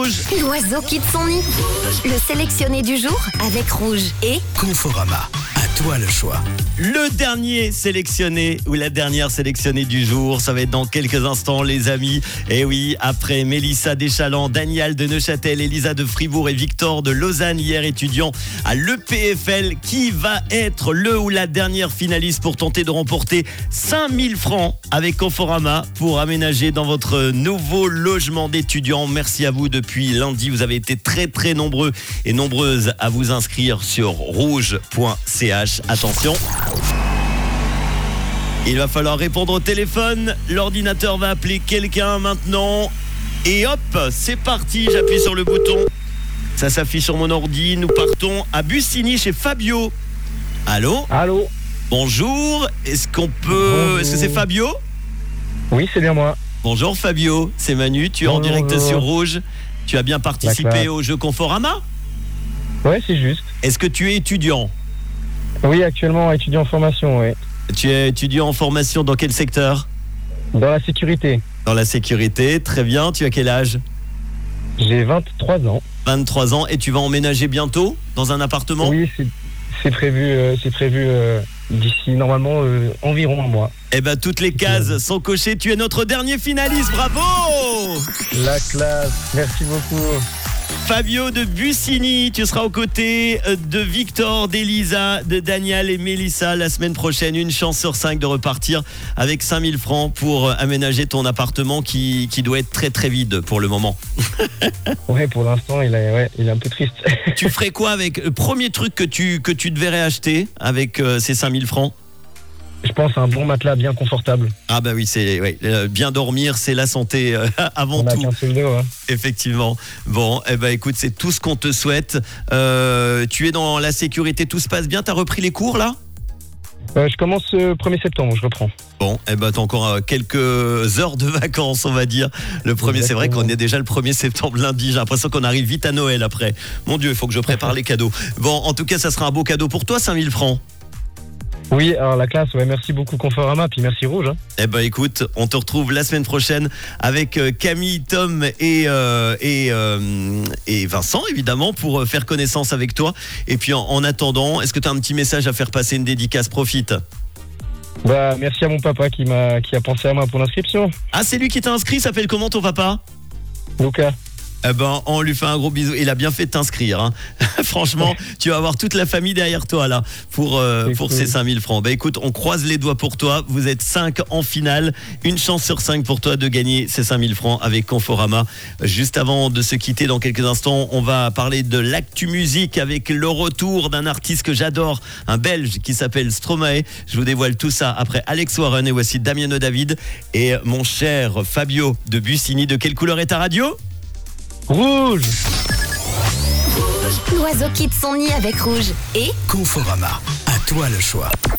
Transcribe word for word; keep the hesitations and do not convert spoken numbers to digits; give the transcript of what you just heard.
Rouge. L'oiseau quitte son nid. Le sélectionné du jour avec Rouge et Conforama. À toi le choix. Le dernier sélectionné ou la dernière sélectionnée du jour, ça va être dans quelques instants les amis. Et oui, après Mélissa Deschalens, Daniel de Neuchâtel, Elisa de Fribourg et Victor de Lausanne, hier étudiant à l'E P F L, qui va être le ou la dernière finaliste pour tenter de remporter cinq mille francs avec Conforama pour aménager dans votre nouveau logement d'étudiants. Merci à vous depuis lundi, vous avez été très très nombreux et nombreuses à vous inscrire sur rouge point c h. Attention, il va falloir répondre au téléphone. L'ordinateur va appeler quelqu'un maintenant. Et hop, c'est parti. J'appuie sur le bouton. Ça s'affiche sur mon ordi. Nous partons à Bussigny chez Fabio. Allô ? Allô ? Bonjour. Est-ce qu'on peut... Bonjour. Est-ce que c'est Fabio ? Oui, c'est bien moi. Bonjour Fabio. C'est Manu. Tu es en direct Bonjour. sur Rouge. Tu as bien participé D'accord. au jeu Conforama ? Ouais, c'est juste. Est-ce que tu es étudiant ? Oui, actuellement étudiant en formation, oui. Tu es étudiant en formation dans quel secteur ? Dans la sécurité. Dans la sécurité, très bien. Tu as quel âge ? J'ai vingt-trois ans. vingt-trois ans. Et tu vas emménager bientôt dans un appartement ? Oui, c'est, c'est prévu, euh, c'est prévu euh, d'ici normalement euh, environ un mois. Eh ben, toutes les cases sont cochées. Tu es notre dernier finaliste. Bravo ! La classe, merci beaucoup. Fabio de Bussigny, tu seras aux côtés de Victor, d'Elisa, de Daniel et Mélissa la semaine prochaine. Une chance sur cinq de repartir avec cinq mille francs pour aménager ton appartement qui, qui doit être très très vide pour le moment. Ouais, pour l'instant, il est, ouais, il est un peu triste. Tu ferais quoi avec le premier truc que tu, que tu devrais acheter avec euh, ces cinq mille francs ? Je pense à un bon matelas bien confortable. Ah bah oui, c'est ouais, euh, bien dormir, c'est la santé euh, avant On a tout. qu'un seul dos, hein. Effectivement. Bon, eh ben écoute, c'est tout ce qu'on te souhaite. Euh, tu es dans la sécurité, tout se passe bien. T'as repris les cours là ? Euh, je commence le premier septembre, je reprends. Bon, eh ben t'as encore euh, quelques heures de vacances, on va dire. Le premier, c'est vrai qu'on est déjà le premier septembre lundi. J'ai l'impression qu'on arrive vite à Noël après. Mon Dieu, il faut que je prépare les cadeaux. Bon, en tout cas, ça sera un beau cadeau pour toi, cinq mille francs. Oui, alors la classe, ouais, merci beaucoup Conforama, puis merci Rouge. Hein. Eh ben écoute, on te retrouve la semaine prochaine avec euh, Camille, Tom et, euh, et, euh, et Vincent, évidemment, pour euh, faire connaissance avec toi. Et puis en, en attendant, est-ce que tu as un petit message à faire passer, une dédicace, profite ? Bah, merci à mon papa qui m'a, qui a pensé à moi pour l'inscription. Ah, c'est lui qui t'a inscrit, s'appelle comment ton papa ? Lucas. Eh ben, on lui fait un gros bisou. Il a bien fait de t'inscrire. Hein. Franchement, tu vas avoir toute la famille derrière toi là pour, euh, pour cool. ces cinq mille francs. Bah écoute, on croise les doigts pour toi. Vous êtes cinq en finale. Une chance sur cinq pour toi de gagner ces cinq mille francs avec Conforama. Juste avant de se quitter dans quelques instants, on va parler de l'actu musique avec le retour d'un artiste que j'adore, un Belge qui s'appelle Stromae. Je vous dévoile tout ça après Alex Warren et voici Damiano David et mon cher Fabio de Bussigny. De quelle couleur est ta radio ? Rouge. L'oiseau quitte son nid avec Rouge et Conforama. À toi le choix.